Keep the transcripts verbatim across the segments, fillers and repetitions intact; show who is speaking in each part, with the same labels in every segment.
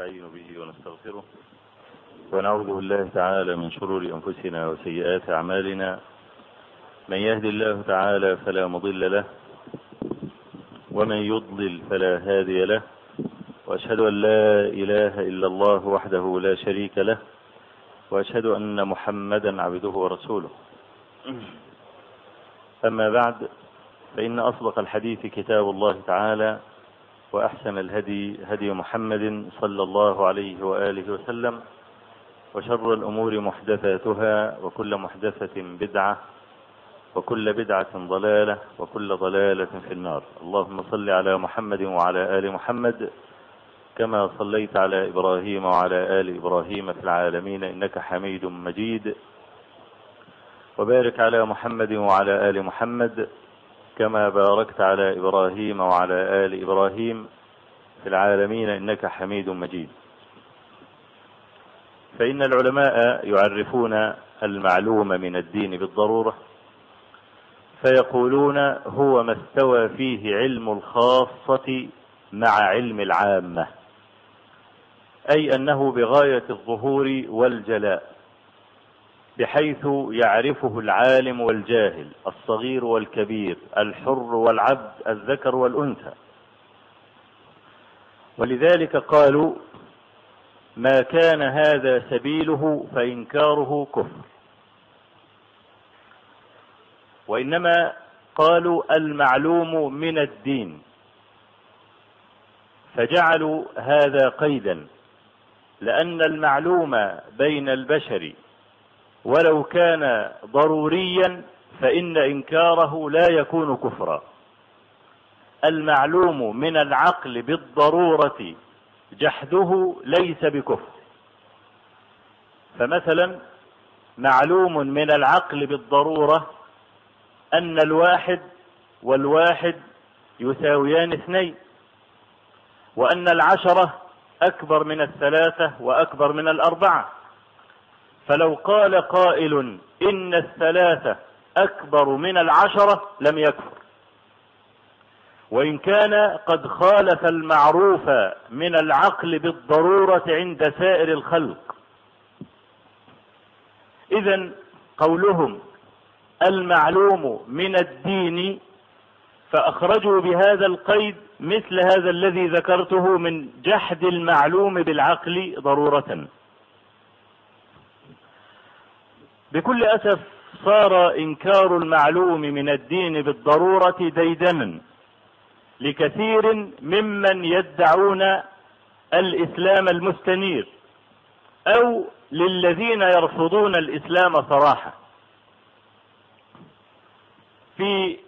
Speaker 1: ونستعين به ونستغفره ونعوذ بالله تعالى من شرور أنفسنا وسيئات أعمالنا. من يهد الله تعالى فلا مضل له ومن يضلل فلا هادي له، وأشهد أن لا إله إلا الله وحده لا شريك له، وأشهد أن محمدا عبده ورسوله. أما بعد، فإن أصدق الحديث كتاب الله تعالى، وأحسن الهدي هدي محمد صلى الله عليه وآله وسلم، وشر الأمور محدثاتها، وكل محدثة بدعة، وكل بدعة ضلالة، وكل ضلالة في النار. اللهم صل على محمد وعلى آل محمد كما صليت على إبراهيم وعلى آل إبراهيم في العالمين إنك حميد مجيد، وبارك على محمد وعلى آل محمد كما باركت على إبراهيم وعلى آل إبراهيم في العالمين إنك حميد مجيد. فإن العلماء يعرفون المعلوم من الدين بالضرورة، فيقولون هو ما استوى فيه علم الخاصة مع علم العامة، أي أنه بغاية الظهور والجلاء، بحيث يعرفه العالم والجاهل، الصغير والكبير، الحر والعبد، الذكر والأنثى. ولذلك قالوا ما كان هذا سبيله فإنكاره كفر. وإنما قالوا المعلوم من الدين، فجعلوا هذا قيدا، لأن المعلوم بين البشر ولو كان ضروريا فإن إنكاره لا يكون كفرا. المعلوم من العقل بالضرورة جحده ليس بكفر. فمثلا معلوم من العقل بالضرورة أن الواحد والواحد يساويان اثنين، وأن العشرة أكبر من الثلاثة وأكبر من الأربعة. فلو قال قائل إن الثلاثة أكبر من العشرة لم يكفر، وإن كان قد خالف المعروف من العقل بالضرورة عند سائر الخلق. إذن قولهم المعلوم من الدين، فأخرجوا بهذا القيد مثل هذا الذي ذكرته من جحد المعلوم بالعقل ضرورة. بكل أسف صار إنكار المعلوم من الدين بالضرورة ديدنا لكثير ممن يدعون الإسلام المستنير، أو للذين يرفضون الإسلام صراحة. في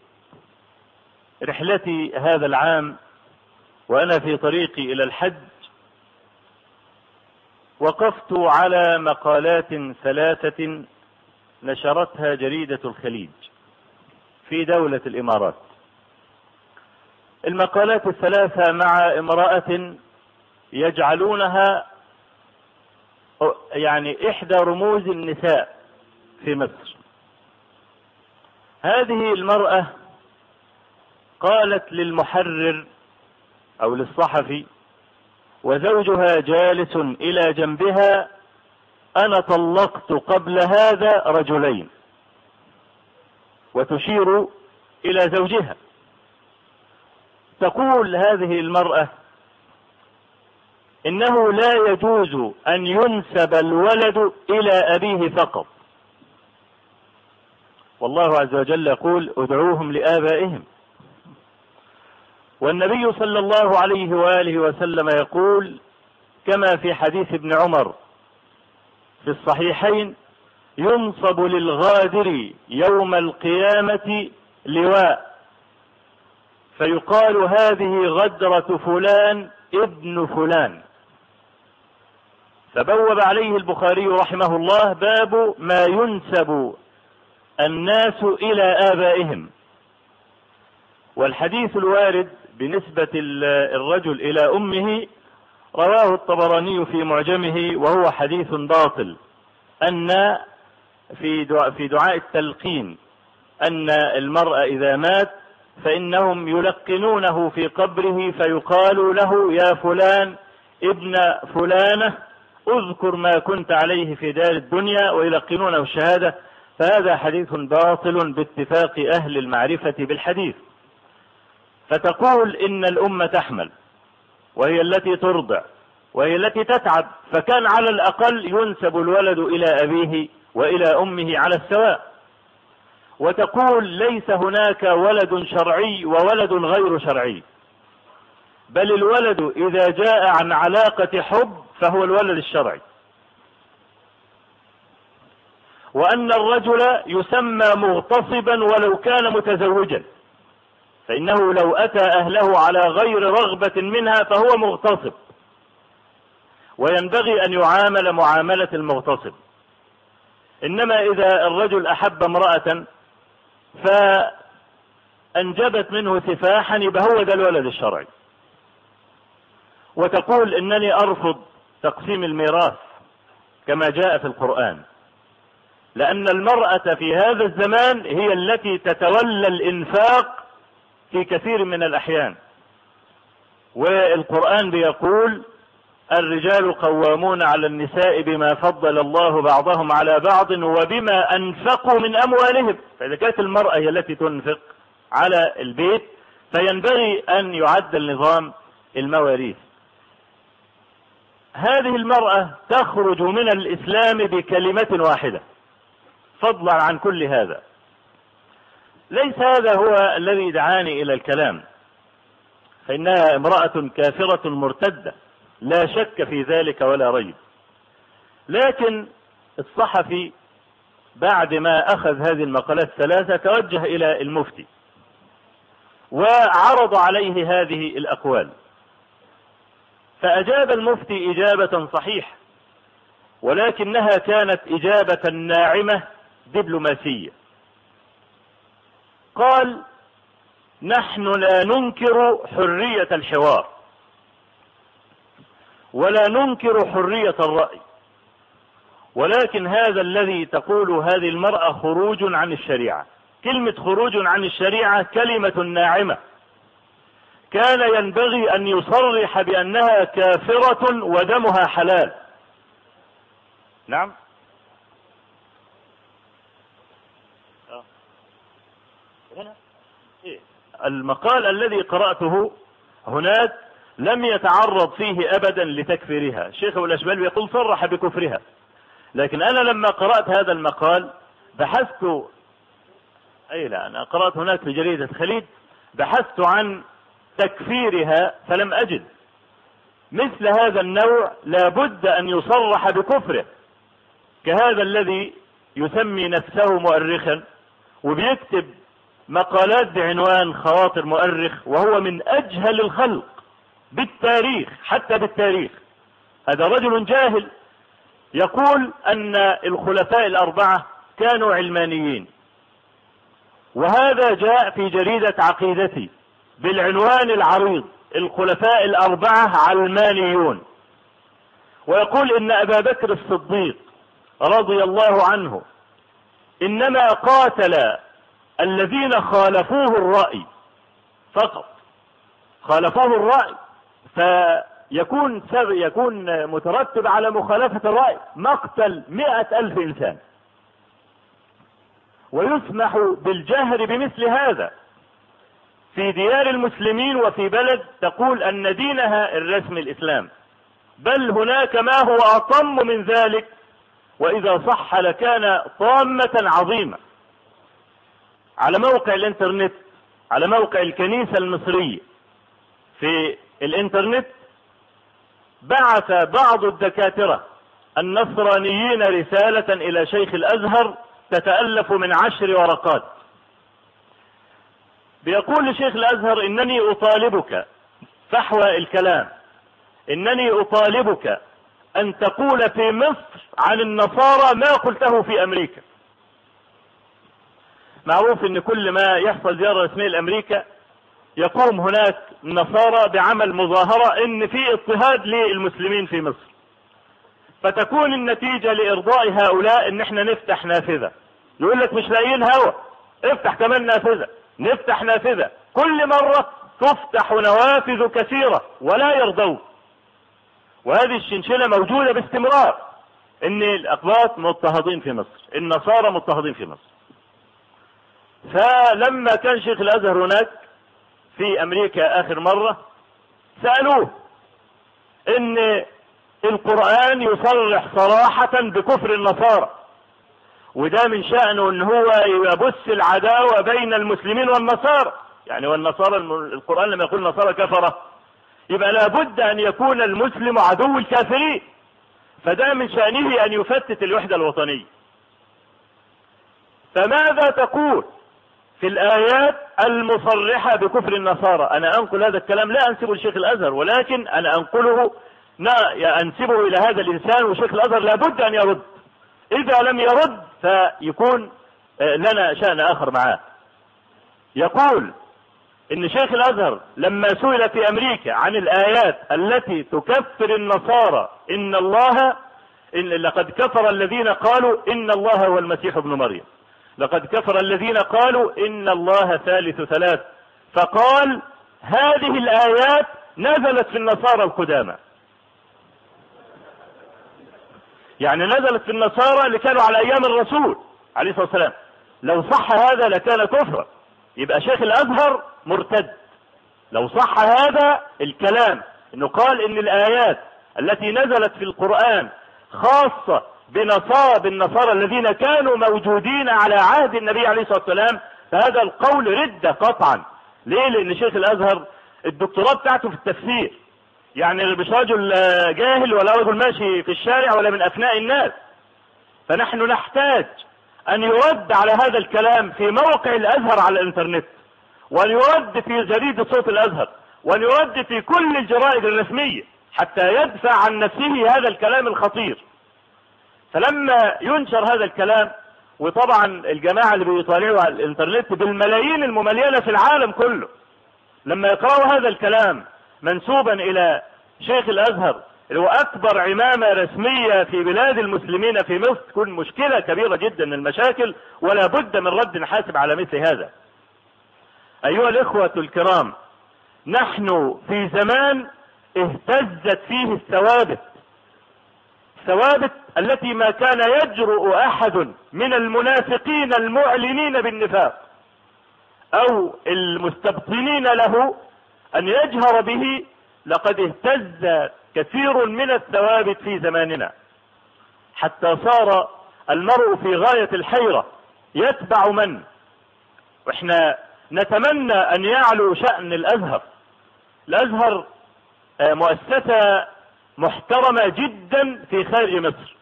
Speaker 1: رحلتي هذا العام وأنا في طريقي إلى الحج، وقفت على مقالات ثلاثة نشرتها جريدة الخليج في دولة الإمارات. المقالات الثلاثة مع امرأة يجعلونها يعني إحدى رموز النساء في مصر. هذه المرأة قالت للمحرر أو للصحفي وزوجها جالس إلى جنبها: أنا طلقت قبل هذا رجلين، وتشير إلى زوجها. تقول هذه المرأة إنه لا يجوز أن ينسب الولد إلى أبيه فقط، والله عز وجل يقول: ادعوهم لآبائهم. والنبي صلى الله عليه وآله وسلم يقول كما في حديث ابن عمر في الصحيحين: ينصب للغادر يوم القيامة لواء، فيقال هذه غدرة فلان ابن فلان. فبوب عليه البخاري رحمه الله باب ما ينسب الناس إلى آبائهم. والحديث الوارد بنسبة الرجل إلى أمه رواه الطبراني في معجمه، وهو حديث باطل، أن في دعاء, في دعاء التلقين أن المرأة إذا مات فإنهم يلقنونه في قبره فيقال له: يا فلان ابن فلانة اذكر ما كنت عليه في دار الدنيا ويلقنونه الشهادة، فهذا حديث باطل باتفاق أهل المعرفة بالحديث. فتقول إن الأمة تحمل وهي التي ترضع وهي التي تتعب، فكان على الأقل ينسب الولد إلى أبيه وإلى أمه على السواء. وتقول ليس هناك ولد شرعي وولد غير شرعي، بل الولد إذا جاء عن علاقة حب فهو الولد الشرعي، وأن الرجل يسمى مغتصبا ولو كان متزوجا، فإنه لو أتى أهله على غير رغبة منها فهو مغتصب، وينبغي أن يعامل معاملة المغتصب. إنما إذا الرجل أحب امرأة فأنجبت منه سفاحا يبقى هو ده الولد الشرعي. وتقول إنني أرفض تقسيم الميراث كما جاء في القرآن، لأن المرأة في هذا الزمان هي التي تتولى الإنفاق في كثير من الأحيان، والقرآن بيقول الرجال قوامون على النساء بما فضل الله بعضهم على بعض وبما أنفقوا من أموالهم. فإذا كانت المرأة هي التي تنفق على البيت فينبغي أن يعدل نظام المواريث. هذه المرأة تخرج من الإسلام بكلمة واحدة فضلا عن كل هذا. ليس هذا هو الذي دعاني إلى الكلام، فإنها امرأة كافرة مرتدة لا شك في ذلك ولا ريب، لكن الصحفي بعد ما أخذ هذه المقالات الثلاثة توجه إلى المفتي وعرض عليه هذه الأقوال، فأجاب المفتي إجابة صحيحة، ولكنها كانت إجابة ناعمة دبلوماسية. قال نحن لا ننكر حرية الحوار ولا ننكر حرية الرأي، ولكن هذا الذي تقول هذه المرأة خروج عن الشريعة. كلمة خروج عن الشريعة كلمة ناعمة، كان ينبغي أن يصرح بأنها كافرة ودمها حلال. نعم. هنا إيه؟ المقال الذي قرأته هناك لم يتعرض فيه أبدا لتكفيرها، الشيخ أبو الأشبال يقول صرح بكفرها، لكن أنا لما قرأت هذا المقال بحثت، أي لا أنا قرأت هناك في جريدة خليج، بحثت عن تكفيرها فلم أجد. مثل هذا النوع لابد أن يصرح بكفره، كهذا الذي يسمي نفسه مؤرخا وبيكتب مقالات بعنوان خواطر مؤرخ، وهو من أجهل الخلق بالتاريخ، حتى بالتاريخ. هذا رجل جاهل يقول أن الخلفاء الأربعة كانوا علمانيين، وهذا جاء في جريدة عقيدتي بالعنوان العريض الخلفاء الأربعة علمانيون. ويقول إن أبا بكر الصديق رضي الله عنه إنما قاتل الذين خالفوه الرأي فقط، خالفوه الرأي، فيكون يكون مترتب على مخالفة الرأي مقتل مئة ألف إنسان، ويسمح بالجهر بمثل هذا في ديار المسلمين وفي بلد تقول أن دينها الرسمي الإسلام، بل هناك ما هو أطم من ذلك، وإذا صح لكان طامة عظيمة. على موقع الانترنت، على موقع الكنيسة المصرية في الانترنت، بعث بعض الدكاترة النصرانيين رسالة إلى شيخ الأزهر تتألف من عشر ورقات، بيقول لشيخ الأزهر إنني أطالبك فحوى الكلام، إنني أطالبك أن تقول في مصر عن النصارى ما قلته في أمريكا. معروف إن كل ما يحصل زيارة رسمية لأمريكا يقوم هناك النصارى بعمل مظاهرة إن في اضطهاد للمسلمين في مصر، فتكون النتيجة لإرضاء هؤلاء إن احنا نفتح نافذة. يقول لك مش لاقيين هوا، افتح كمان نافذة، نفتح نافذة، كل مرة تفتح نوافذ كثيرة ولا يرضون. وهذه الشنشنة موجودة باستمرار، ان الاقباط مضطهدين في مصر، النصارى مضطهدين في مصر. فلما كان شيخ الازهر هناك في امريكا اخر مرة سألوه ان القرآن يصرح صراحة بكفر النصارى، وده من شأنه ان هو يبث العداوة بين المسلمين والنصارى، يعني والنصارى القرآن لما يقول النصارى كفرة يبقى لابد ان يكون المسلم عدو الكافرين، فده من شأنه ان يفتت الوحدة الوطنية. فماذا تقول في الآيات المصرحة بكفر النصارى؟ أنا أنقل هذا الكلام لا أنسبه لشيخ الأزهر، ولكن أنا أنقله أنسبه إلى هذا الإنسان، وشيخ الأزهر لابد أن يرد. إذا لم يرد فيكون لنا شأن آخر معاه. يقول إن شيخ الأزهر لما سئل في أمريكا عن الآيات التي تكفر النصارى، إن الله إن لقد كفر الذين قالوا إن الله هو المسيح ابن مريم، لقد كفر الذين قالوا إن الله ثالث ثلاث، فقال هذه الآيات نزلت في النصارى القدامى، يعني نزلت في النصارى اللي كانوا على أيام الرسول عليه الصلاة والسلام. لو صح هذا لكان كفرا، يبقى شيخ الأزهر مرتد. لو صح هذا الكلام انه قال ان الآيات التي نزلت في القرآن خاصة بنصاب النصارى الذين كانوا موجودين على عهد النبي عليه الصلاة والسلام، فهذا القول ردة قطعا. ليه؟ لان شيخ الازهر الدكتوراه بتاعته في التفسير، يعني مش رجل جاهل ولا رجل ماشي في الشارع ولا من افناء الناس. فنحن نحتاج ان يرد على هذا الكلام في موقع الازهر على الانترنت، وان يرد في جريدة صوت الازهر، وان يرد في كل الجرائد الرسمية حتى يدفع عن نفسه هذا الكلام الخطير. فلما ينشر هذا الكلام، وطبعا الجماعة اللي بيطالعوا على الانترنت بالملايين المملينة في العالم كله، لما يقرأوا هذا الكلام منسوبا الى شيخ الازهر اللي هو اكبر عمامة رسمية في بلاد المسلمين في مصر، تكون مشكلة كبيرة جدا من المشاكل، ولا بد من رد حاسب على مثل هذا. ايها الاخوة الكرام، نحن في زمان اهتزت فيه الثوابت، الثوابت التي ما كان يجرؤ احد من المنافقين المعلنين بالنفاق او المستبطنين له ان يجهر به. لقد اهتز كثير من الثوابت في زماننا، حتى صار المرء في غاية الحيرة يتبع من. واحنا نتمنى ان يعلو شأن الازهر. الازهر مؤسسة محترمة جدا في خارج مصر.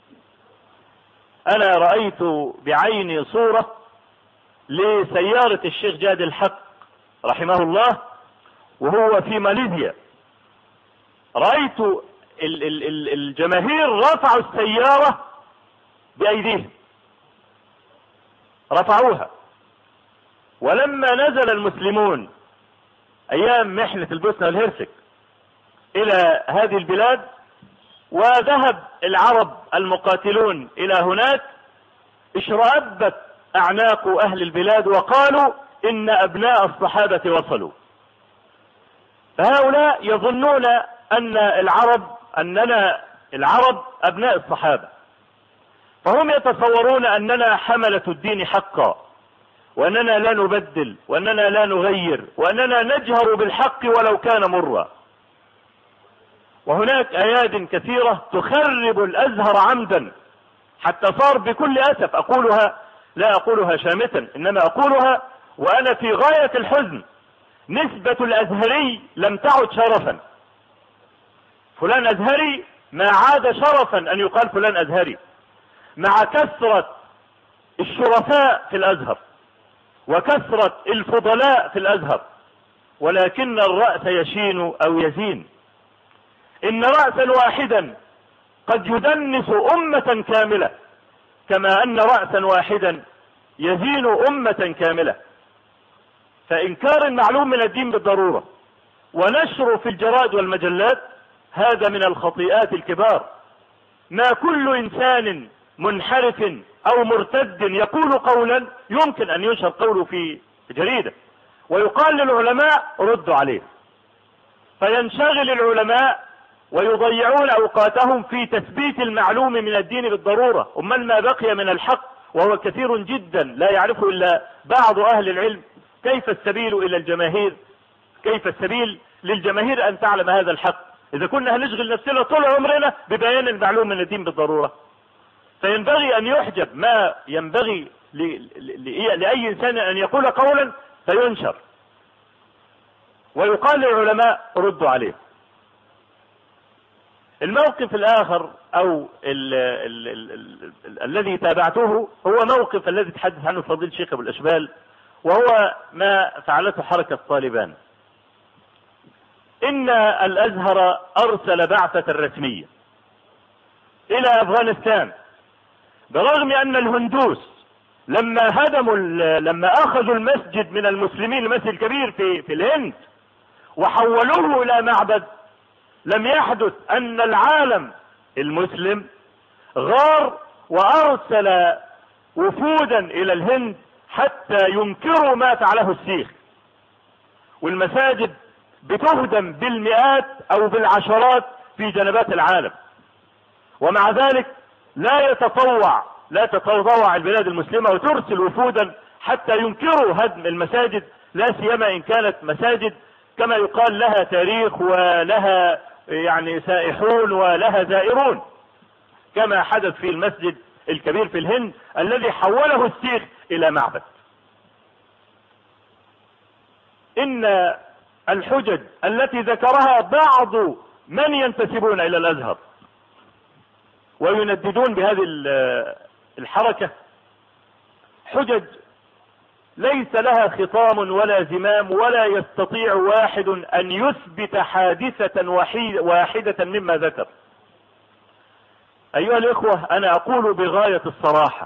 Speaker 1: انا رأيت بعيني صورة لسيارة الشيخ جاد الحق رحمه الله وهو في ماليزيا. رأيت الجماهير رفعوا السيارة بأيديهم، رفعوها. ولما نزل المسلمون أيام محنة البوسنة والهرسك إلى هذه البلاد، وذهب العرب المقاتلون إلى هناك، اشرأبت أعناق أهل البلاد وقالوا إن أبناء الصحابة وصلوا. فهؤلاء يظنون أن العرب أننا العرب أبناء الصحابة، فهم يتصورون أننا حملة الدين حقا، وأننا لا نبدل، وأننا لا نغير، وأننا نجهر بالحق ولو كان مرا. وهناك أياد كثيرة تخرب الأزهر عمدا، حتى صار بكل أسف أقولها، لا أقولها شامتا، إنما أقولها وأنا في غاية الحزن، نسبة الأزهري لم تعد شرفا. فلان أزهري ما عاد شرفا أن يقال فلان أزهري، مع كثرة الشرفاء في الأزهر وكثرة الفضلاء في الأزهر، ولكن الرأس يشين أو يزين. إن رأسا واحدا قد يدنس أمة كاملة، كما أن رأسا واحدا يزين أمة كاملة. فإنكار المعلوم من الدين بالضرورة ونشره في الجرائد والمجلات هذا من الخطيئات الكبار. ما كل إنسان منحرف أو مرتد يقول قولا يمكن أن ينشر قوله في جريدة ويقال للعلماء ردوا عليه، فينشغل العلماء ويضيعون اوقاتهم في تثبيت المعلوم من الدين بالضرورة. امال ما بقي من الحق وهو كثير جدا لا يعرفه الا بعض اهل العلم؟ كيف السبيل الى الجماهير؟ كيف السبيل للجماهير ان تعلم هذا الحق اذا كنا هنشغل نفسنا طول عمرنا ببيان المعلوم من الدين بالضرورة؟ فينبغي ان يحجب ما ينبغي لأي إنسان أن يقول قولا فينشر ويقال للعلماء ردوا عليه. الموقف الآخر أو ال ال ال ال ال الذي تابعته هو موقف الذي تحدث عنه فضيلة الشيخ أبو الأشبال، وهو ما فعلته حركة طالبان. إن الأزهر أرسل بعثة رسمية إلى أفغانستان، برغم أن الهندوس لما هدموا لما أخذوا المسجد من المسلمين، المسجد الكبير في في الهند، وحولوه إلى معبد، لم يحدث أن العالم المسلم غار وأرسل وفودا إلى الهند حتى ينكروا ما فعله السيخ، والمساجد بتهدم بالمئات أو بالعشرات في جنبات العالم، ومع ذلك لا يتطوع لا تتطوع البلاد المسلمة وترسل وفودا حتى ينكروا هدم المساجد، لا سيما إن كانت مساجد كما يقال لها تاريخ ولها يعني سائحون ولها زائرون، كما حدث في المسجد الكبير في الهند الذي حوله السيخ إلى معبد. إن الحجج التي ذكرها بعض من ينتسبون إلى الأزهر وينددون بهذه الحركة حجج ليس لها خطام ولا زمام، ولا يستطيع واحد أن يثبت حادثة واحدة مما ذكر. أيها الإخوة، أنا أقول بغاية الصراحة،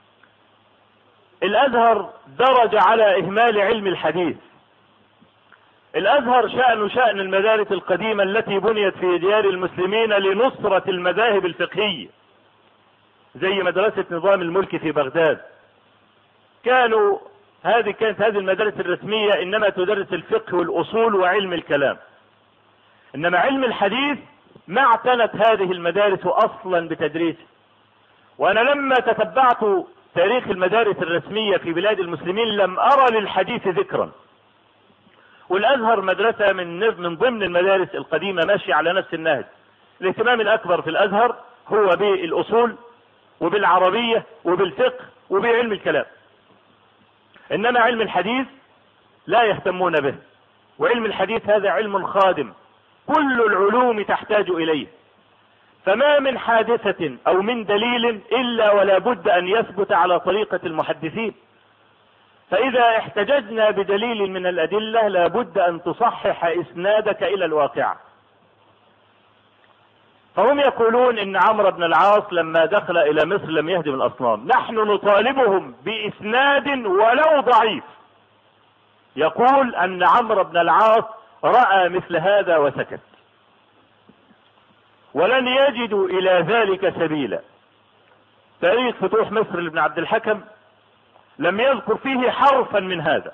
Speaker 1: الأزهر درج على إهمال علم الحديث. الأزهر شأن شأن المدارس القديمة التي بنيت في ديار المسلمين لنصرة المذاهب الفقهية، زي مدرسة نظام الملك في بغداد. كانوا هذه كانت هذه المدارس الرسمية إنما تدرس الفقه والأصول وعلم الكلام، إنما علم الحديث ما اعتنت هذه المدارس أصلا بتدريسه. وأنا لما تتبعت تاريخ المدارس الرسمية في بلاد المسلمين لم أرى للحديث ذكرا. والأزهر مدرسة من من ضمن المدارس القديمة ماشية على نفس النهج. الاهتمام الأكبر في الأزهر هو بالأصول وبالعربية وبالفقه وبعلم الكلام، إنما علم الحديث لا يهتمون به. وعلم الحديث هذا علم خادم، كل العلوم تحتاج إليه، فما من حادثة أو من دليل إلا ولا بد أن يثبت على طريقة المحدثين. فإذا احتججنا بدليل من الأدلة لا بد أن تصحح إسنادك إلى الواقع. فهم يقولون إن عمرو بن العاص لما دخل إلى مصر لم يهدم الأصنام. نحن نطالبهم بإسناد ولو ضعيف يقول أن عمرو بن العاص رأى مثل هذا وسكت، ولن يجدوا إلى ذلك سبيلا. تاريخ فتوح مصر لابن عبد الحكم لم يذكر فيه حرفا من هذا،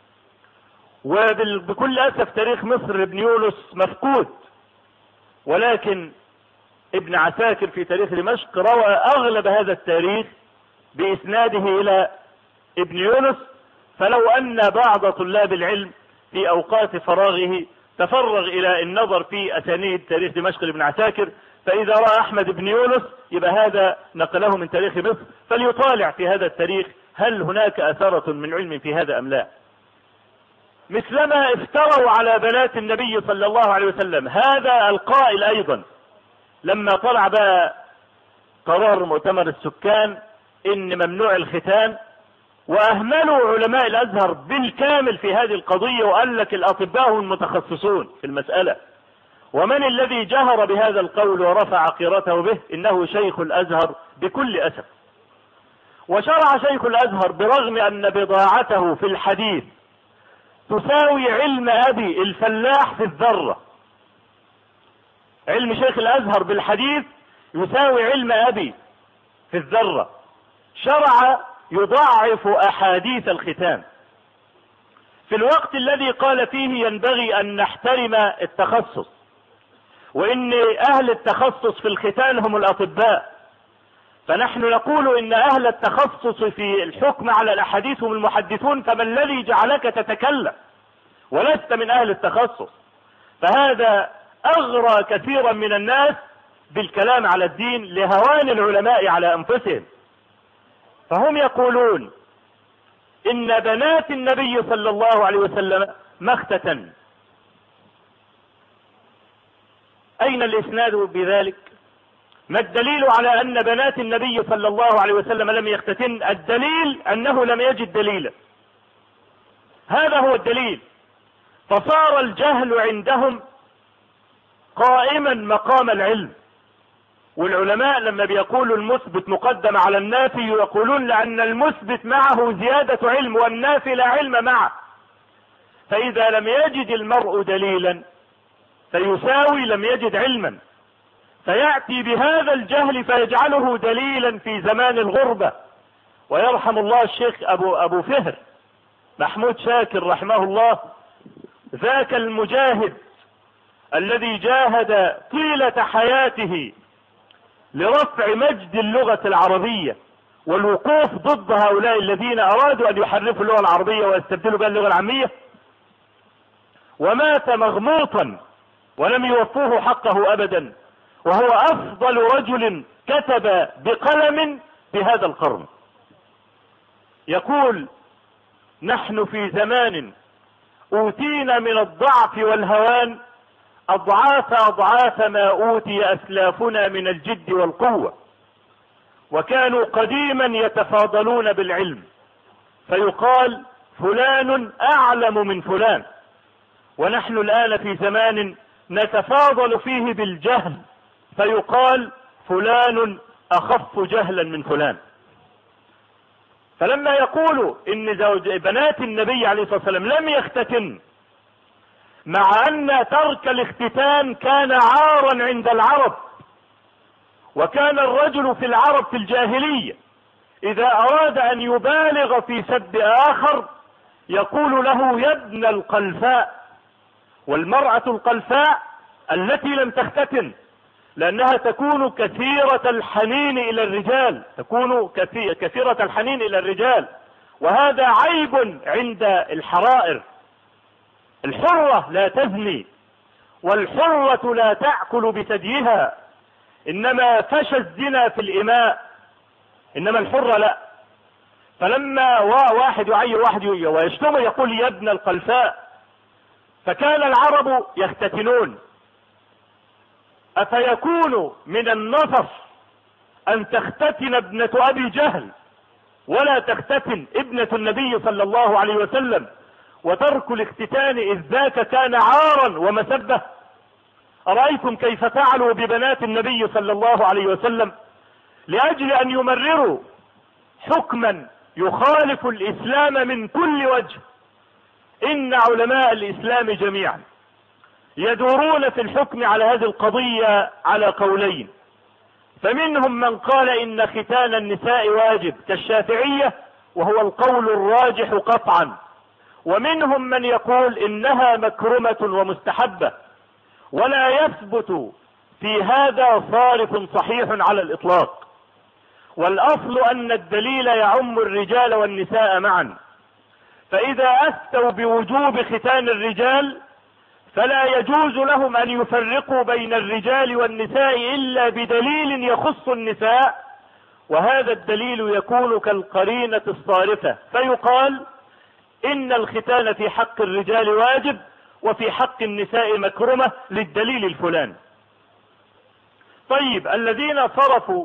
Speaker 1: وبكل أسف تاريخ مصر لابن يونس مفقود، ولكن ابن عساكر في تاريخ دمشق روى أغلب هذا التاريخ بإسناده إلى ابن يونس. فلو أن بعض طلاب العلم في أوقات فراغه تفرغ إلى النظر في أسانيد تاريخ دمشق لابن عساكر، فإذا رأى أحمد بن يونس يبقى هذا نقله من تاريخ مصر، فليطالع في هذا التاريخ هل هناك أثرة من علم في هذا أم لا. مثلما افتروا على بنات النبي صلى الله عليه وسلم هذا القائل أيضا لما طلع بقى قرار مؤتمر السكان إن ممنوع الختان، وأهملوا علماء الأزهر بالكامل في هذه القضية، وقال لك الأطباء هم المتخصصون في المسألة. ومن الذي جهر بهذا القول ورفع قيرته به؟ إنه شيخ الأزهر بكل أسف. وشرع شيخ الأزهر برغم أن بضاعته في الحديث تساوي علم أبي الفلاح في الذرة. علم شيخ الأزهر بالحديث يساوي علم أبي في الذرة. شرع يضعف أحاديث الختان في الوقت الذي قال فيه ينبغي أن نحترم التخصص،
Speaker 2: وإن أهل التخصص في الختان هم الأطباء، فنحن نقول إن أهل التخصص في الحكم على الأحاديث هم المحدثون، فما الذي جعلك تتكلم ولست من أهل التخصص؟ فهذا أغرى كثيرا من الناس بالكلام على الدين لهوان العلماء على أنفسهم. فهم يقولون إن بنات النبي صلى الله عليه وسلم ما اختتن. أين الإسناد بذلك؟ ما الدليل على أن بنات النبي صلى الله عليه وسلم لم يختتن؟ الدليل أنه لم يجد دليلا، هذا هو الدليل. فصار الجهل عندهم قائما مقام العلم. والعلماء لما بيقولوا المثبت مقدم على النافي يقولون لأن المثبت معه زيادة علم والنافي لا علم معه. فإذا لم يجد المرء دليلا فيساوي لم يجد علما، فيأتي بهذا الجهل فيجعله دليلا في زمان الغربة. ويرحم الله الشيخ أبو, أبو فهر محمود شاكر رحمه الله، ذاك المجاهد الذي جاهد طيلة حياته لرفع مجد اللغة العربية والوقوف ضد هؤلاء الذين أرادوا أن يحرفوا اللغة العربية ويستبدلوا بها اللغة العامية، ومات مغموطا ولم يوفوه حقه أبدا، وهو أفضل رجل كتب بقلم بهذا القرن. يقول: نحن في زمان أوتينا من الضعف والهوان أضعاف أضعاف ما أوتي أسلافنا من الجد والقوة، وكانوا قديما يتفاضلون بالعلم فيقال فلان أعلم من فلان، ونحن الآن في زمان نتفاضل فيه بالجهل فيقال فلان أخف جهلا من فلان. فلما يقولوا إن زوج بنات النبي عليه الصلاة والسلام لم يختتن، مع أن ترك الاختتان كان عارا عند العرب، وكان الرجل في العرب في الجاهلية إذا أراد أن يبالغ في سب آخر يقول له يا ابن القلفاء، والمرأة القلفاء التي لم تختتن لأنها تكون كثيرة الحنين إلى الرجال، تكون كثيرة الحنين إلى الرجال، وهذا عيب عند الحرائر. الحرة لا تزني، والحرة لا تأكل بثديها، إنما فشى الزنا في الإماء، إنما الحرة لا. فلما واحد يعير واحد ويشتم يقول يا ابن القلفاء، فكان العرب يختتنون. أفيكون من النصف أن تختتن ابنة أبي جهل ولا تختتن ابنة النبي صلى الله عليه وسلم، وترك الاختتان إذ ذاك كان عارا ومسبة؟ أرأيتم كيف فعلوا ببنات النبي صلى الله عليه وسلم لأجل أن يمرروا حكما يخالف الإسلام من كل وجه. إن علماء الإسلام جميعا يدورون في الحكم على هذه القضية على قولين، فمنهم من قال إن ختان النساء واجب كالشافعية وهو القول الراجح قطعا، ومنهم من يقول إنها مكرمة ومستحبة، ولا يثبت في هذا صارف صحيح على الإطلاق. والأصل أن الدليل يعم الرجال والنساء معا، فإذا أفتوا بوجوب ختان الرجال فلا يجوز لهم أن يفرقوا بين الرجال والنساء إلا بدليل يخص النساء، وهذا الدليل يكون كالقرينة الصارفة، فيقال إن الختان في حق الرجال واجب وفي حق النساء مكرمة للدليل الفلاني. طيب، الذين صرفوا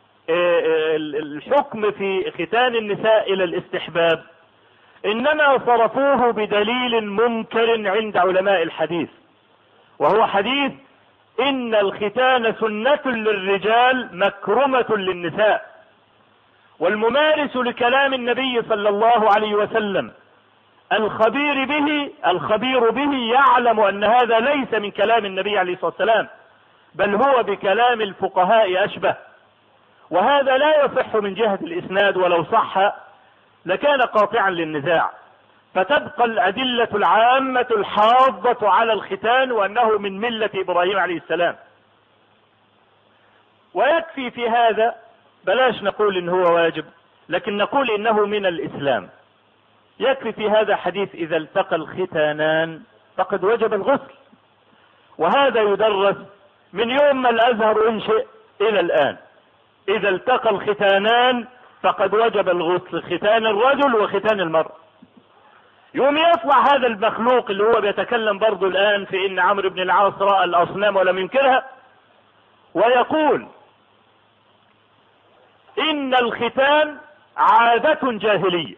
Speaker 2: الحكم في ختان النساء إلى الاستحباب إنما صرفوه بدليل منكر عند علماء الحديث، وهو حديث إن الختان سنة للرجال مكرمة للنساء. والممارس لكلام النبي صلى الله عليه وسلم الخبير به الخبير به يعلم أن هذا ليس من كلام النبي عليه الصلاة والسلام، بل هو بكلام الفقهاء أشبه، وهذا لا يصح من جهة الإسناد، ولو صح لكان قاطعا للنزاع. فتبقى الأدلة العامة الحاضة على الختان وأنه من ملة إبراهيم عليه السلام. ويكفي في هذا، بلاش نقول إن هو واجب، لكن نقول إنه من الإسلام. يكفي في هذا حديث إذا التقى الختانان فقد وجب الغسل، وهذا يدرس من يوم ما الأزهر انشئ إلى الآن. إذا التقى الختانان فقد وجب الغسل، ختان الرجل وختان المرأة. يوم يطلع هذا المخلوق اللي هو بيتكلم برضو الآن في إن عمرو بن العاص رأى الأصنام ولم ينكرها، ويقول إن الختان عادة جاهلية.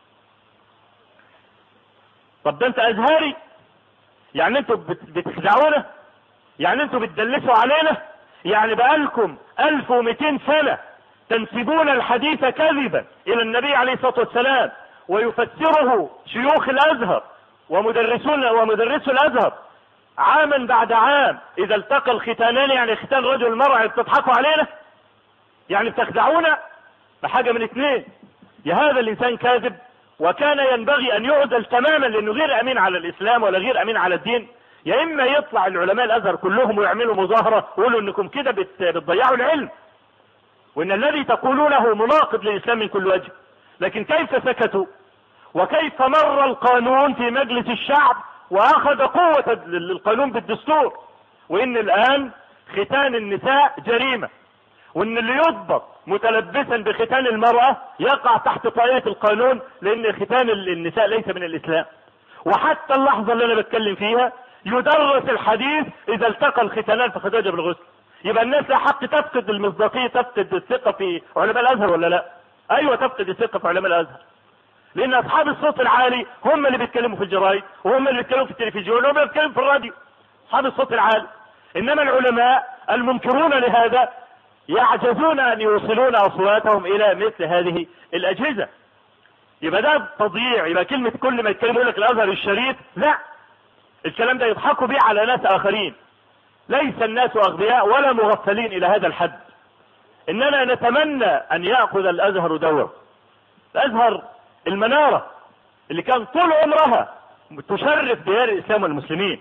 Speaker 2: طب ده انت أزهري، يعني انتوا بتخدعونا، يعني انتوا بتدلسوا علينا، يعني بقالكم ألف ومئتين سنة تنسبون الحديث كذبا إلى النبي عليه الصلاة والسلام، ويفسره شيوخ الأزهر ومدرسون ومدرسو الأزهر عاما بعد عام. إذا التقى الختانان يعني ختان رجل المرأة، بتضحكوا علينا، يعني بتخدعونا بحاجة من اثنين: يا هذا الإنسان كاذب وكان ينبغي أن يعدل تماما لأنه غير أمين على الإسلام ولا غير أمين على الدين، يا إما يطلع العلماء الأزهر كلهم ويعملوا مظاهرة ويقولوا إنكم كده بتضيعوا العلم وإن الذي تقولونه مناقض للإسلام من كل وجه. لكن كيف سكتوا؟ وكيف مر القانون في مجلس الشعب وأخذ قوة القانون بالدستور، وإن الآن ختان النساء جريمة، وإن اللي يضبط متلبسا بختان المرأة يقع تحت طاية القانون، لأن ختان النساء ليس من الإسلام. وحتى اللحظة اللي أنا بتكلم فيها يدرس الحديث إذا التقى الختانان فقد وجب الغسل. يبقى الناس لا حق تفقد المصداقية، تفقد الثقة في علماء الأزهر ولا لا؟ أيوة تفقد الثقة في علماء الأزهر، لأن أصحاب الصوت العالي هم اللي بيتكلموا في الجرايد، وهم اللي بيتكلموا في التلفزيون، وهم اللي بيتكلموا في الراديو، أصحاب الصوت العالي. إنما العلماء المنكرون لهذا يعجزون أن يوصلون أصواتهم إلى مثل هذه الأجهزة. يبقى ده تضييع. يبقى كلمة كل ما يتكلموا يقول لك الأزهر الشريف، لا، الكلام ده يضحكوا به على ناس آخرين. ليس الناس أغبياء ولا مغفلين إلى هذا الحد. إننا نتمنى أن يأخذ الأزهر دوره. الأزهر المنارة اللي كان طول عمرها تشرف ديار الإسلام والمسلمين.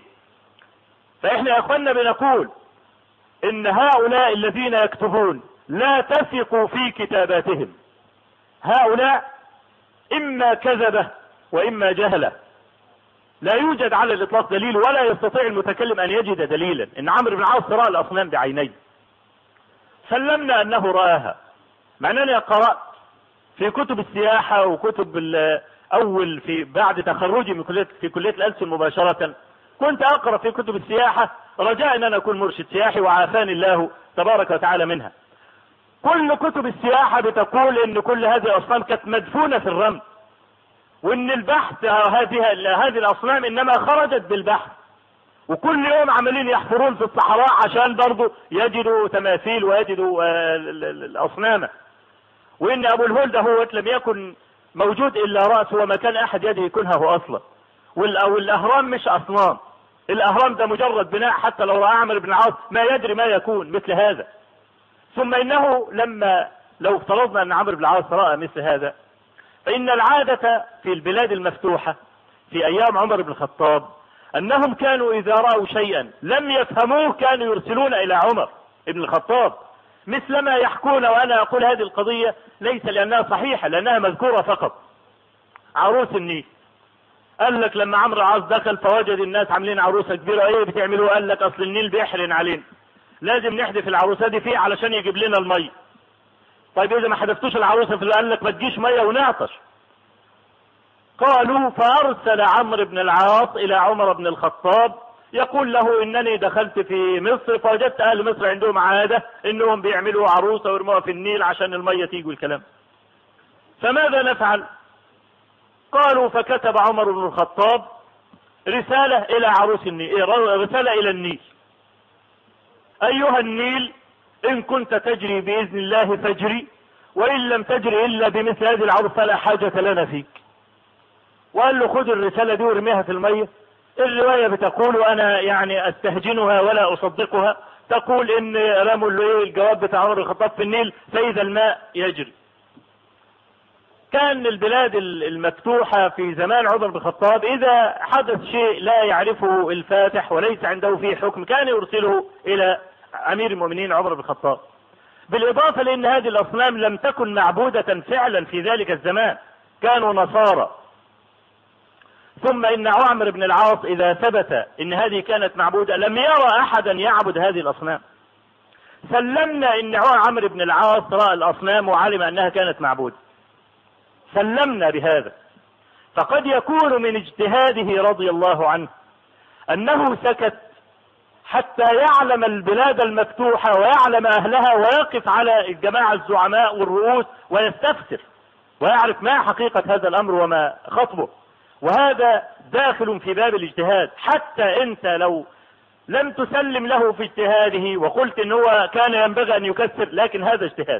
Speaker 2: فإحنا يا أخوانا بنقول إن هؤلاء الذين يكتبون لا تثقوا في كتاباتهم. هؤلاء إما كذبة وإما جهلة، لا يوجد على الإطلاق دليل، ولا يستطيع المتكلم أن يجد دليلا إن عمرو بن العاص رأى الأصنام بعينيه. سلمنا أنه رآها، مع أنني قرأت في كتب السياحة وكتب أول في بعد تخرجي من كلية في كلية الألسن مباشرة، كنت أقرأ في كتب السياحة رجاء أن أنا أكون مرشد سياحي، وعافاني الله تبارك وتعالى منها. كل كتب السياحة بتقول إن كل هذه الأصنام كانت مدفونة في الرمل، وإن البحث هذه هذه الأصنام إنما خرجت بالبحث، وكل يوم عمالين يحفرون في الصحراء عشان برضو يجدوا تماثيل ويجدوا الأصنام، وإن أبو الهول ده هو لم يكن موجود إلا رأس وما كان أحد يده يكونها أصلا، والأهرام مش أصنام، الأهرام ده مجرد بناء، حتى لو رأى عمرو بن العاص ما يدري ما يكون مثل هذا. ثم إنه لما لو افترضنا أن عمرو بن العاص رأى مثل هذا، فإن العادة في البلاد المفتوحة في أيام عمر بن الخطاب أنهم كانوا إذا رأوا شيئا لم يفهموه كانوا يرسلون إلى عمر بن الخطاب، مثل ما يحكون. وأنا أقول هذه القضية ليس لأنها صحيحة، لأنها مذكورة فقط. عروس النيل، قال لك لما عمرو العاص دخل فوجد الناس عاملين عروسة كبيرة، ايه بتعملوا؟ قال لك أصل النيل بيحرن علينا، لازم نحذف العروسة دي فيه علشان يجيب لنا المية. طيب إذا ما حذفتوش العروسة في، قال لك ما تجيش مية ونعطش. قالوا فأرسل عمرو بن العاص إلى عمر بن الخطاب يقول له إنني دخلت في مصر فوجدت أهل مصر عندهم عادة إنهم بيعملوا عروسة ويرموها في النيل عشان المية تيجي والكلام، فماذا نفعل؟ قالوا فكتب عمر بن الخطاب رسالة إلى عروس النيل، رسالة إلى النيل: أيها النيل إن كنت تجري بإذن الله فاجري، وإن لم تجري إلا بمثل هذه العروس فلا حاجة لنا فيك. وقال له خذ الرسالة دي وارميها في المية. الرواية بتقول، وأنا يعني أستهجنها ولا أصدقها، تقول إن رموا الجواب بتاع عمر بن الخطاب في النيل فإذا الماء يجري. كان البلاد المفتوحة في زمان عمر بن الخطاب إذا حدث شيء لا يعرفه الفاتح وليس عنده فيه حكم كان يرسله إلى أمير المؤمنين عمر بن الخطاب. بالإضافة لأن هذه الأصنام لم تكن معبودة فعلا في ذلك الزمان، كانوا نصارى. ثم إن عمرو بن العاص إذا ثبت إن هذه كانت معبودة لم يرى أحدا يعبد هذه الأصنام. سلمنا إن عمرو بن العاص رأى الأصنام وعلم أنها كانت معبودة، سلمنا بهذا. فقد يكون من اجتهاده رضي الله عنه أنه سكت حتى يعلم البلاد المفتوحة ويعلم أهلها ويقف على الجماعة الزعماء والرؤوس ويستفسر ويعرف ما حقيقة هذا الأمر وما خطبه. وهذا داخل في باب الاجتهاد، حتى أنت لو لم تسلم له في اجتهاده وقلت إن هو كان ينبغي أن يكسر، لكن هذا اجتهاد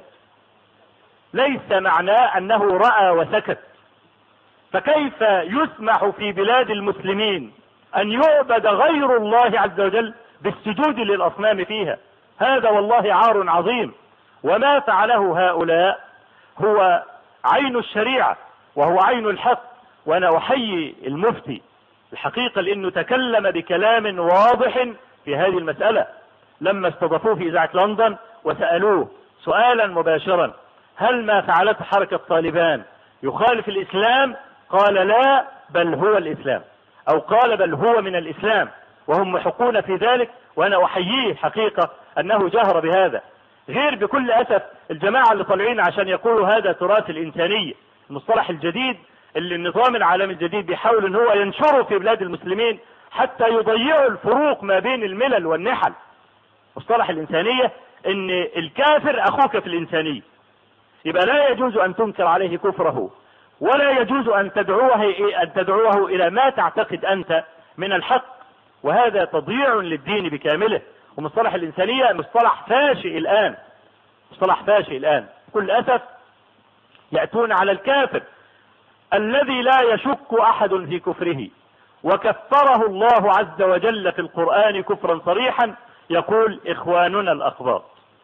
Speaker 2: ليس معناه أنه رأى وسكت. فكيف يسمح في بلاد المسلمين أن يعبد غير الله عز وجل بالسجود للأصنام فيها؟ هذا والله عار عظيم. وما فعله هؤلاء هو عين الشريعة وهو عين الحق. وأنا أحيي المفتي الحقيقة لأنه تكلم بكلام واضح في هذه المسألة لما استضافوه في إذاعة لندن وسألوه سؤالا مباشرا: هل ما فعلته حركة طالبان يخالف الإسلام؟ قال لا، بل هو الإسلام، أو قال بل هو من الإسلام، وهم محقون في ذلك. وأنا أحييه حقيقة أنه جهر بهذا، غير بكل أسف الجماعة اللي طالعين عشان يقولوا هذا تراث الإنسانية، المصطلح الجديد اللي النظام العالمي الجديد بيحاول ان هو ينشره في بلاد المسلمين حتى يضيعوا الفروق ما بين الملل والنحل. مصطلح الإنسانية ان الكافر أخوك في الإنسانية، يبقى لا يجوز أن تنكر عليه كفره ولا يجوز أن تدعوه أن تدعوه إلى ما تعتقد أنت من الحق، وهذا تضييع للدين بكامله. ومصطلح الإنسانية مصطلح فاشئ الآن، مصطلح فاشئ الآن. بكل أسف يأتون على الكافر الذي لا يشك أحد في كفره وكفره الله عز وجل في القرآن كفرا صريحا، يقول إخواننا الأقباط.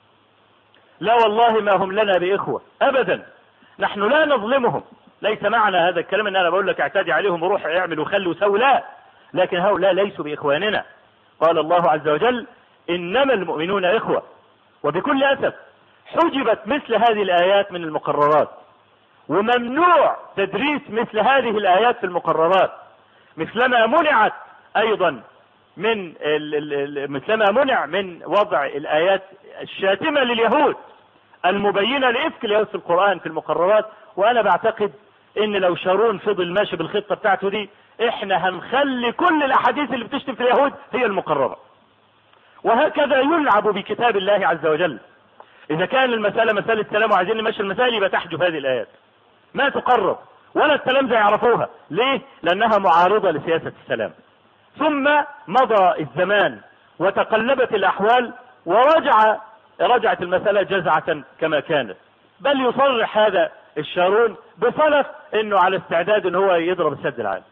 Speaker 2: لا والله ما هم لنا بإخوة أبدا، نحن لا نظلمهم. ليس معنى هذا الكلام ان انا بقول لك اعتدي عليهم وروح اعمل وخلي وسوي، لا، لكن هؤلاء ليسوا بإخواننا. قال الله عز وجل: إنما المؤمنون إخوة. وبكل أسف حجبت مثل هذه الآيات من المقررات، وممنوع تدريس مثل هذه الآيات في المقررات، مثلما منعت أيضا من مثلما منع من وضع الآيات الشاتمة لليهود المبينة لإفك اليهود في القرآن في المقررات. وأنا بعتقد إن لو شارون فضل ماشي بالخطة بتاعته دي، إحنا هنخلي كل الأحاديث اللي بتشتم في اليهود هي المقررة. وهكذا يلعب بكتاب الله عز وجل. إذا كان المسألة مسألة سلام وعايزين نمشي المسائل، يبقى تحجب هذه الآيات، ما تقرر ولا التلامذة يعرفوها. ليه؟ لأنها معارضة لسياسة السلام. ثم مضى الزمان وتقلبت الأحوال ورجع رجعت المسألة جزعة كما كانت، بل يصرح هذا الشارون بصلف انه على استعداد ان هو يضرب السد العالي.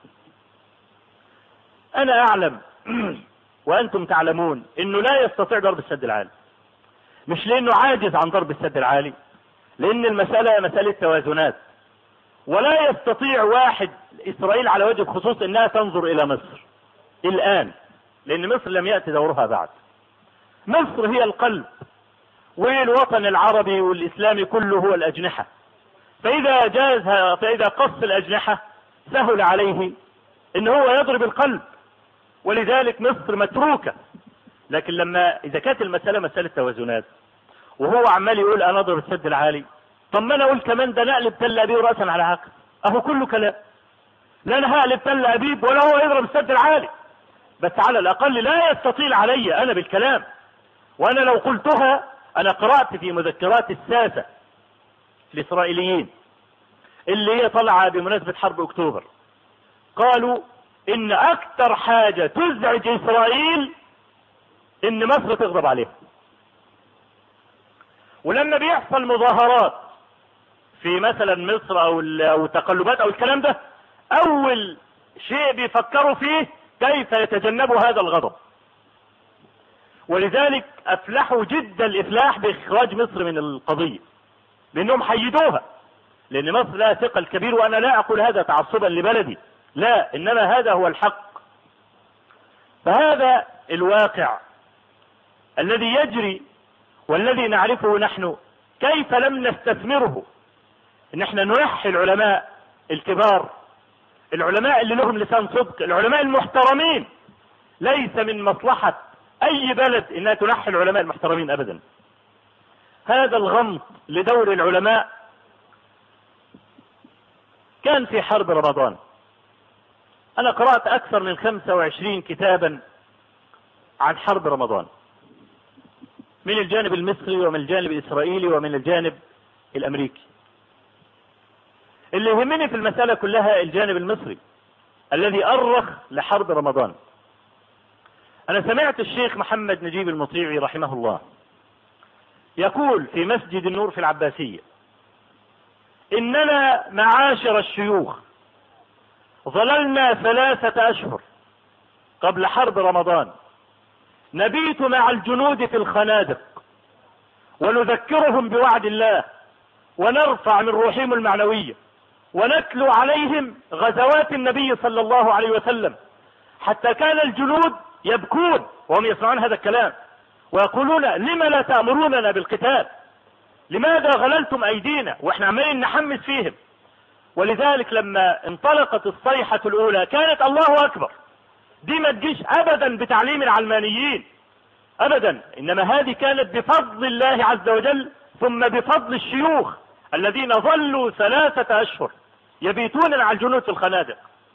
Speaker 2: انا اعلم وانتم تعلمون انه لا يستطيع ضرب السد العالي، مش لانه عاجز عن ضرب السد العالي، لان المسألة مسألة توازنات، ولا يستطيع واحد اسرائيل على وجه الخصوص انها تنظر الى مصر الان، لان مصر لم يأتي دورها بعد. مصر هي القلب، والوطن العربي والاسلامي كله هو الاجنحة. فاذا جازها فاذا قص الاجنحة سهل عليه ان هو يضرب القلب، ولذلك مصر متروكة. لكن لما اذا كانت المسألة مسألة توازنات وهو عمال يقول انا اضرب السد العالي، طب ما انا اقول كمان ده نقلب تل ابيب رأسا على عقب، اهو كله كلام. لا انا هقلب تل ابيب ولا هو يضرب السد العالي، بس على الاقل لا يستطيل علي انا بالكلام. وانا لو قلتها، انا قرأت في مذكرات الساسة الاسرائيليين اللي هي طلع بمناسبة حرب اكتوبر، قالوا ان اكتر حاجة تزعج اسرائيل ان مصر تغضب عليها. ولما بيحصل مظاهرات في مثلا مصر او او تقلبات او الكلام ده، اول شيء بيفكروا فيه كيف يتجنبوا هذا الغضب. ولذلك افلحوا جدا الافلاح باخراج مصر من القضية، لانهم حيدوها. لأن مصر لها ثقل كبير، وأنا لا أقول هذا تعصبا لبلدي، لا، إنما هذا هو الحق. فهذا الواقع الذي يجري والذي نعرفه نحن، كيف لم نستثمره ان احنا ننحي العلماء الكبار، العلماء اللي لهم لسان صدق، العلماء المحترمين. ليس من مصلحة اي بلد انها تنحي العلماء المحترمين ابدا. هذا الغمط لدور العلماء كان في حرب رمضان. انا قرأت اكثر من خمسة وعشرين كتابا عن حرب رمضان، من الجانب المصري ومن الجانب الإسرائيلي ومن الجانب الأمريكي. اللي يهمني في المسألة كلها الجانب المصري الذي أرخ لحرب رمضان. أنا سمعت الشيخ محمد نجيب المطيعي رحمه الله يقول في مسجد النور في العباسية: إننا معاشر الشيوخ ظللنا ثلاثة أشهر قبل حرب رمضان نبيت مع الجنود في الخنادق ونذكرهم بوعد الله ونرفع من روحهم المعنوية ونتلو عليهم غزوات النبي صلى الله عليه وسلم، حتى كان الجنود يبكون وهم يسمعون هذا الكلام ويقولون: لما لا تأمروننا بالقتال؟ لماذا غللتم أيدينا؟ واحنا عمالين نحمس فيهم. ولذلك لما انطلقت الصيحة الأولى كانت الله أكبر. دي ما تجيش ابدا بتعليم العلمانيين ابدا، انما هذه كانت بفضل الله عز وجل، ثم بفضل الشيوخ الذين ظلوا ثلاثة اشهر يبيتون على الجنود في الخنادق.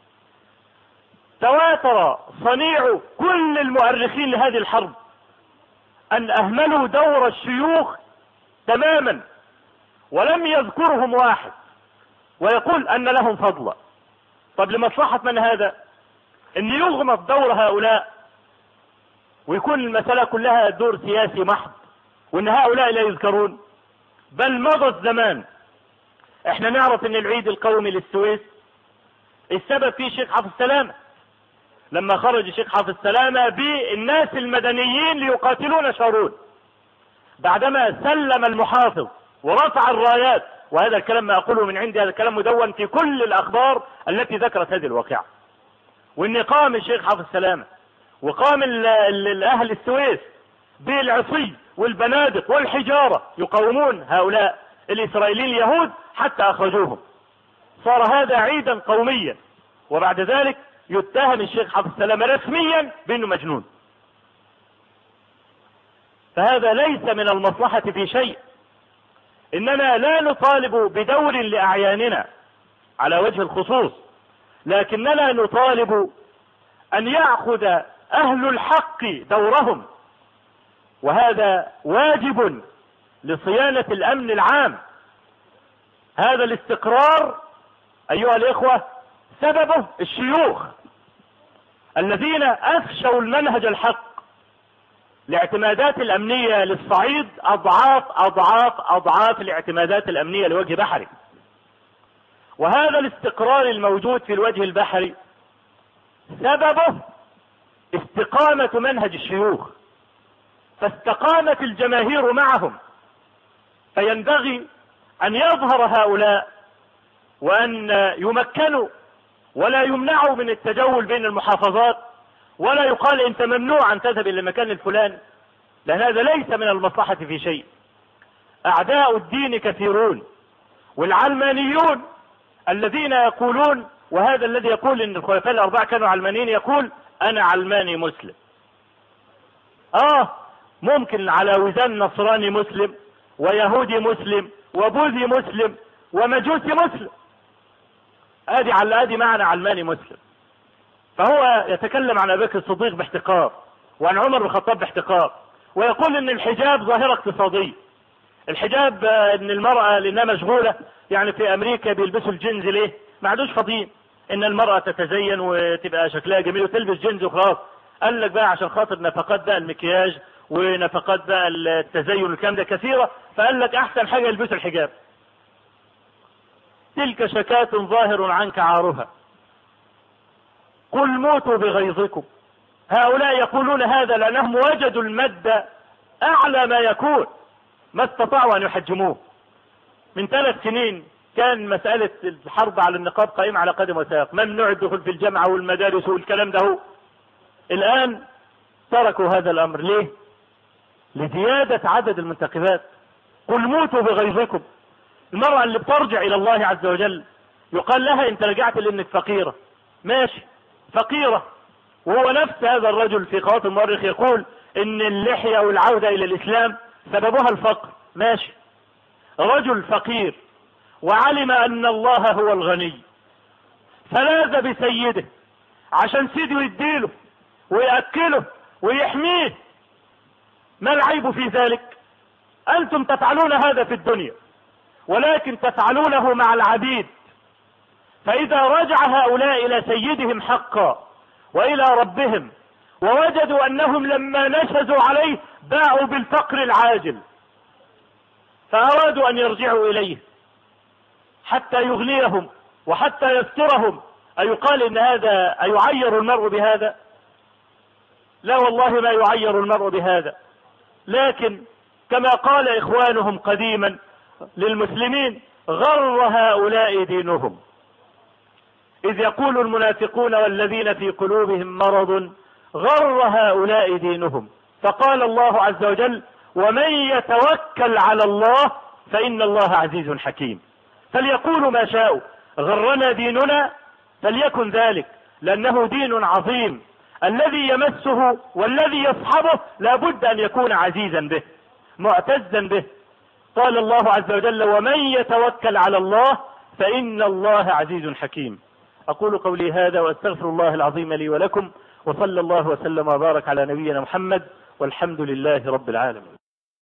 Speaker 2: تواتر صنيع كل المؤرخين لهذه الحرب ان اهملوا دور الشيوخ تماما، ولم يذكرهم واحد ويقول ان لهم فضلا. طب لمصلحة من هذا؟ ان يغمض دور هؤلاء ويكون المسألة كلها دور سياسي محض، وان هؤلاء لا يذكرون. بل مضى الزمان. احنا نعرف ان العيد القومي للسويس السبب فيه شيخ حافظ السلامة، لما خرج الشيخ حافظ السلامة بالناس المدنيين ليقاتلون شارون، بعدما سلم المحافظ ورفع الرايات. وهذا الكلام ما اقوله من عندي، هذا الكلام مدون في كل الاخبار التي ذكرت هذه الواقعة. وان قام الشيخ حافظ السلامة وقام الاهل السويس بالعصي والبنادق والحجارة يقاومون هؤلاء الاسرائيليين اليهود حتى اخرجوهم. صار هذا عيدا قوميا، وبعد ذلك يتهم الشيخ حافظ السلامة رسميا بانه مجنون. فهذا ليس من المصلحة في شيء. اننا لا نطالب بدور لاعياننا على وجه الخصوص، لكننا نطالب ان يأخذ اهل الحق دورهم، وهذا واجب لصيانة الامن العام. هذا الاستقرار ايها الاخوة سببه الشيوخ الذين افشوا المنهج الحق. الاعتمادات الامنية للصعيد اضعاف اضعاف اضعاف الاعتمادات الامنية لوجه بحري، وهذا الاستقرار الموجود في الوجه البحري سببه استقامة منهج الشيوخ، فاستقامت الجماهير معهم. فينبغي ان يظهر هؤلاء وان يمكنوا ولا يمنعوا من التجول بين المحافظات، ولا يقال انت ممنوع ان تذهب الى المكان الفلاني، لان هذا ليس من المصلحة في شيء. اعداء الدين كثيرون، والعلمانيون الذين يقولون، وهذا الذي يقول ان الخلفاء الاربعة كانوا علمانيين، يقول انا علماني مسلم. اه ممكن على وزن نصراني مسلم ويهودي مسلم وبوذي مسلم ومجوسي مسلم، ادي على ادي معنى علماني مسلم. فهو يتكلم عن ابي بكر الصديق باحتقار، وعن عمر بن الخطاب باحتقار، ويقول ان الحجاب ظاهرة اقتصادية. الحجاب ان المرأة لانها مشغولة، يعني في امريكا بيلبسوا الجينز ليه؟ ما عادوش فاضيين ان المرأة تتزين وتبقى شكلها جميل وتلبس جينز وخلاص. قال لك بقى عشان خاطر نفقات بقى المكياج ونفقات بقى التزين والكلام ده كثيرة، فقال لك احسن حاجة يلبسوا الحجاب. تلك شكاة ظاهر عنك عارها، قل موتوا بغيظكم. هؤلاء يقولون هذا لأنهم وجدوا المد أعلى ما يكون، ما استطاعوا أن يحجموه. من ثلاث سنين كان مسألة الحرب على النقاب قائمة على قدم وساق، ممنوع الدخول في الجامعة والمدارس والكلام ده. هو الآن تركوا هذا الأمر. ليه؟ لزيادة عدد المنتخبات. قل موتوا بغيظكم. المرأة اللي بترجع إلى الله عز وجل يقال لها انت رجعت لانك فقيرة، ماشي فقيرة، وهو نفس هذا الرجل في قوات المؤرخ يقول ان اللحية والعودة الى الاسلام سببها الفقر، ماشي. رجل فقير وعلم ان الله هو الغني فلاذ بسيده عشان سيده يديله ويأكله ويحميه، ما العيب في ذلك؟ انتم تفعلون هذا في الدنيا ولكن تفعلونه مع العبيد. فإذا رجع هؤلاء إلى سيدهم حقا وإلى ربهم ووجدوا أنهم لما نشزوا عليه باعوا بالفقر العاجل فأرادوا أن يرجعوا إليه حتى يغنيهم وحتى يسترهم، أيقال إن هذا أيعير المرء بهذا؟ لا والله ما يعير المرء بهذا. لكن كما قال إخوانهم قديما للمسلمين غر هؤلاء دينهم، إذ يقول المنافقون والذين في قلوبهم مرض غر هؤلاء دينهم. فقال الله عز وجل ومن يتوكل على الله فإن الله عزيز حكيم. فليقولوا ما شاءوا، غرنا ديننا فليكن ذلك، لأنه دين عظيم الذي يمسه والذي يصحبه لا بد أن يكون عزيزا به معتزا به. قال الله عز وجل ومن يتوكل على الله فإن الله عزيز حكيم. أقول قولي هذا وأستغفر الله العظيم لي ولكم، وصلى الله وسلم وبارك على نبينا محمد، والحمد لله رب العالمين.